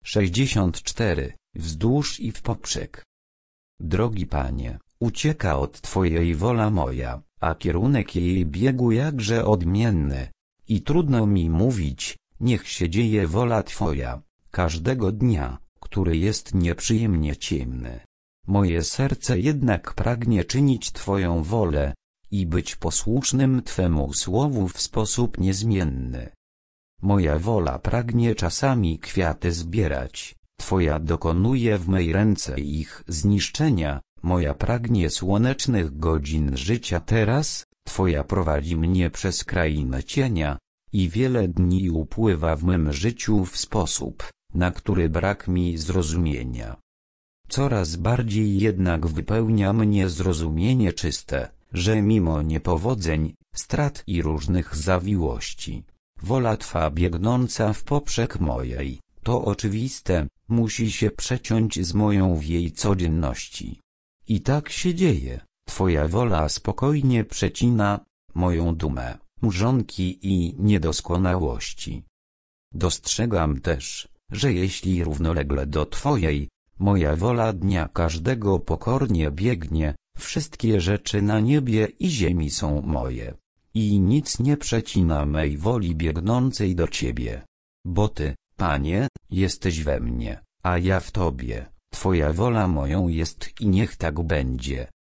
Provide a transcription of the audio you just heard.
64. Wzdłuż i wpoprzek. Drogi Panie, ucieka od Twojej wola moja, a kierunek jej biegu jakże odmienny. I trudno mi mówić, niech się dzieje wola Twoja, każdego dnia, który jest nieprzyjemnie ciemny. Moje serce jednak pragnie czynić Twoją wolę i być posłusznym Twemu słowu w sposób niezmienny. Moja wola pragnie czasami kwiaty zbierać, Twoja dokonuje w mej ręce ich zniszczenia. Moja pragnie słonecznych godzin życia teraz, Twoja prowadzi mnie przez krainę cienia, i wiele dni upływa w mym życiu w sposób, na który brak mi zrozumienia. Coraz bardziej jednak wypełnia mnie zrozumienie czyste, że mimo niepowodzeń, strat i różnych zawiłości, wola Twa biegnąca w poprzek mojej, to oczywiste, musi się przeciąć z moją w jej codzienności. I tak się dzieje, Twoja wola spokojnie przecina moją dumę, mrzonki i niedoskonałości. Dostrzegam też, że jeśli równolegle do Twojej, moja wola dnia każdego pokornie biegnie, wszystkie rzeczy na niebie i ziemi są moje. I nic nie przecina mej woli biegnącej do Ciebie. Bo Ty, Panie, jesteś we mnie, a ja w Tobie. Twoja wola moją jest i niech tak będzie.